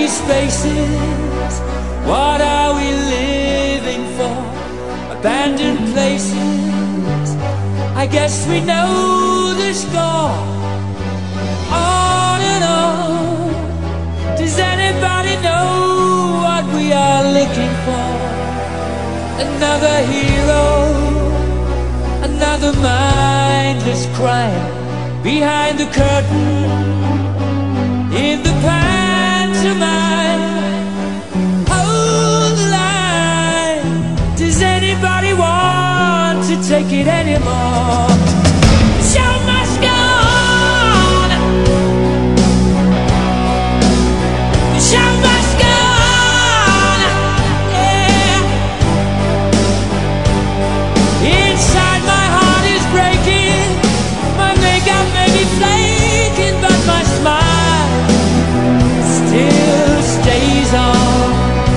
empty spaces. What are we living for? Abandoned places. I guess we know the score. On and on. Does anybody know what we are looking for? Another hero, another mindless crime behind the curtain, in the pantomime. Hold the line. Does anybody want to take it anymore? The show must go on. The show must go on. Yeah. Inside my heart is breaking. My makeup may be flaking, but my smile still stays on.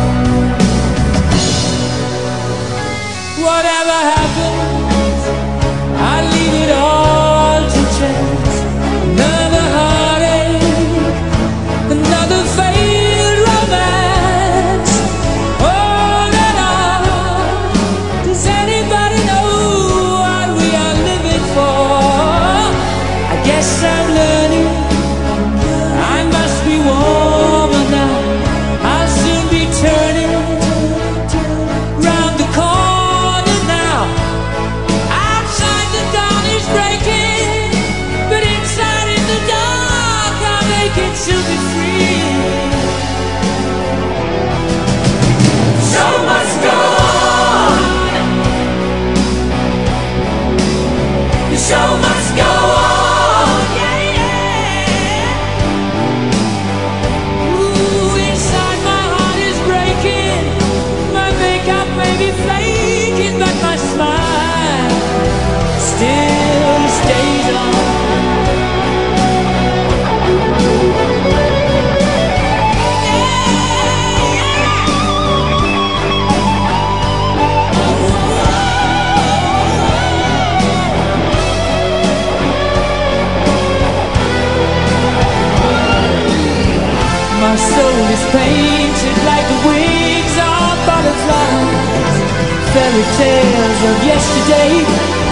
Whatever happens, I leave it all to chance. Another heartache, another failed romance. On and on. Does anybody know what we are living for? I guess I'm learning. I must be warmer now. I'll soon be turning round the corner now. Outside the dawn is breaking, but inside in the dark I'll make it to be free. Show must go on. The show must go on. Yeah, yeah. Ooh, inside my heart is breaking. My makeup may be flaking, but my smile still stays on. My soul is painted like the wings of butterflies. Fairy tales of yesterday